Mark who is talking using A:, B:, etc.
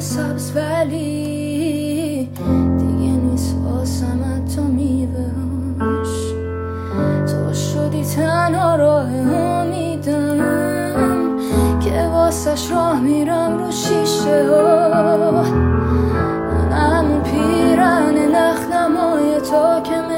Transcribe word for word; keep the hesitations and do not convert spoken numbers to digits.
A: سبز ولی دیگه نیست واسم حتی میوهاش. تو شدی تنها راه امیدم که واسش راه میرم رو شیشه ها. من همون پیرن نخنمای تا که